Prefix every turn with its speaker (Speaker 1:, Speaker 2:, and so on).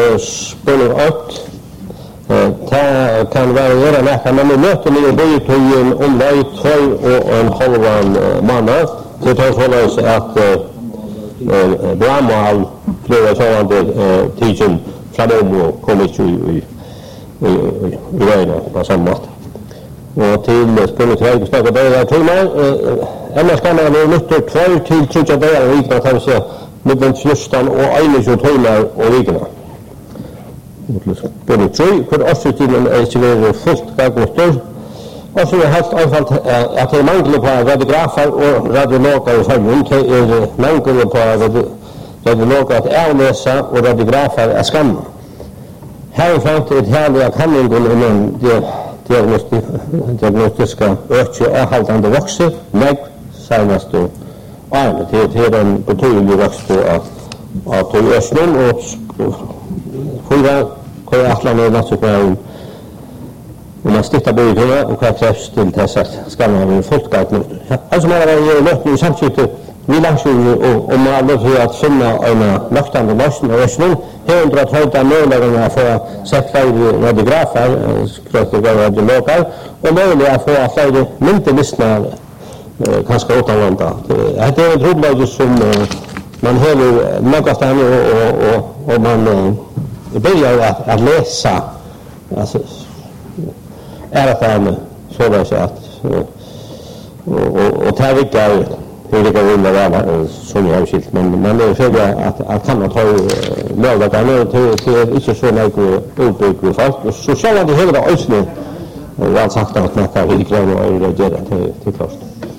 Speaker 1: spiller 8. Det kan variera näka, men vi möter ni budgethöjen om det 2,5 månader. Det tar således att Bramall flera sådana tidsen framom och kommit i vägen på samma mått. Och till spiller 3 snackar börjar timmar. Annars kan man nytta 2 till 3 dagar i veckan kan vi säga. Mellan 14 och 21 timmar och veckorna. Spiller 3, för årstiden är inte fullt gagmotor. Och så är det helt anfallt att det är mangel på radiografer och radiologer i familjen. Det är mangel på radiologer att avläsa och radiografer är skamma. Här är fram till ett härliga handlingar inom diagnostiska ökje och avhållande voxer, lägg, senast och arme. Det är en betydlig vox på att ta i ösnen och fyra atlan och nattsuppgärden om man stittar budgeterna och vad krävs till dess att ska man ha en folkgalt. Alltså man har möten i samskifte vi langsjön och man har lov att finna en löftande lösning och ösnen. Här under att höjda möjligheterna för att sätta i radiografer, skrötiga radiologer och möjliga för att fler inte lyssna kanske utanlanda. Det är ett rubläge som man hör någonstans och man börjar att läsa alltså erfarna så att och ta vilka hur det går under alla som jag har skilt men man är för att kan man ta möjligheterna till inte så mycket uppbyggt fast och så ska det hela ösnen och allt sagt att man kan inte klara det till klart.